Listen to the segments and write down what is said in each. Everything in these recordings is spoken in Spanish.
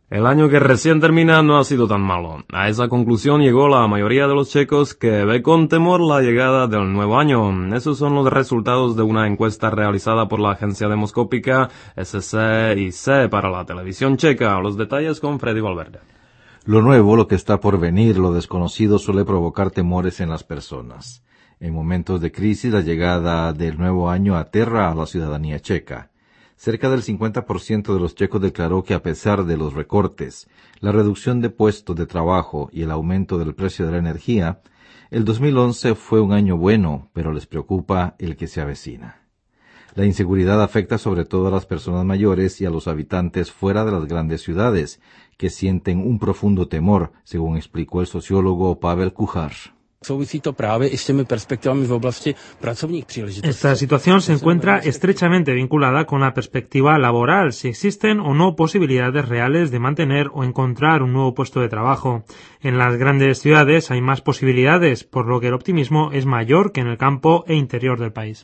El año que recién termina no ha sido tan malo. A esa conclusión llegó la mayoría de los checos, que ve con temor la llegada del nuevo año. Esos son los resultados de una encuesta realizada por la agencia demoscópica SCIC para la televisión checa. Los detalles con Freddy Valverde. Lo nuevo, lo que está por venir, lo desconocido suele provocar temores en las personas. En momentos de crisis, la llegada del nuevo año aterra a la ciudadanía checa. Cerca del 50% de los checos declaró que a pesar de los recortes, la reducción de puestos de trabajo y el aumento del precio de la energía, el 2011 fue un año bueno, pero les preocupa el que se avecina. La inseguridad afecta sobre todo a las personas mayores y a los habitantes fuera de las grandes ciudades, que sienten un profundo temor, según explicó el sociólogo Pavel Kuchar. Esta situación se encuentra estrechamente vinculada con la perspectiva laboral, si existen o no posibilidades reales de mantener o encontrar un nuevo puesto de trabajo. En las grandes ciudades hay más posibilidades, por lo que el optimismo es mayor que en el campo e interior del país.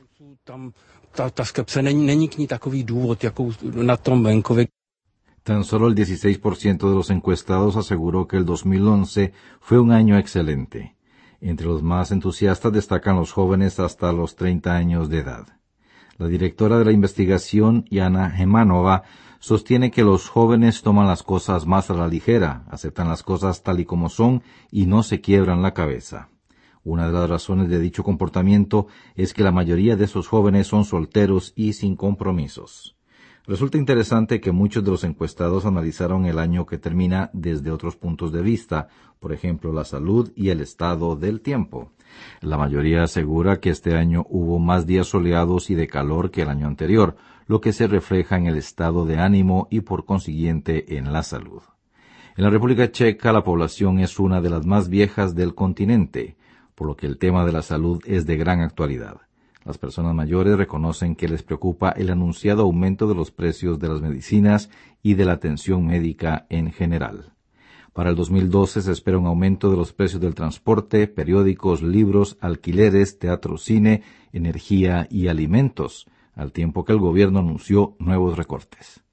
Tan solo el 16% de los encuestados aseguró que el 2011 fue un año excelente. Entre los más entusiastas destacan los jóvenes hasta los 30 años de edad. La directora de la investigación, Yana Hemanova, sostiene que los jóvenes toman las cosas más a la ligera, aceptan las cosas tal y como son y no se quiebran la cabeza. Una de las razones de dicho comportamiento es que la mayoría de esos jóvenes son solteros y sin compromisos. Resulta interesante que muchos de los encuestados analizaron el año que termina desde otros puntos de vista, por ejemplo, la salud y el estado del tiempo. La mayoría asegura que este año hubo más días soleados y de calor que el año anterior, lo que se refleja en el estado de ánimo y por consiguiente en la salud. En la República Checa la población es una de las más viejas del continente, por lo que el tema de la salud es de gran actualidad. Las personas mayores reconocen que les preocupa el anunciado aumento de los precios de las medicinas y de la atención médica en general. Para el 2012 se espera un aumento de los precios del transporte, periódicos, libros, alquileres, teatro, cine, energía y alimentos, al tiempo que el gobierno anunció nuevos recortes.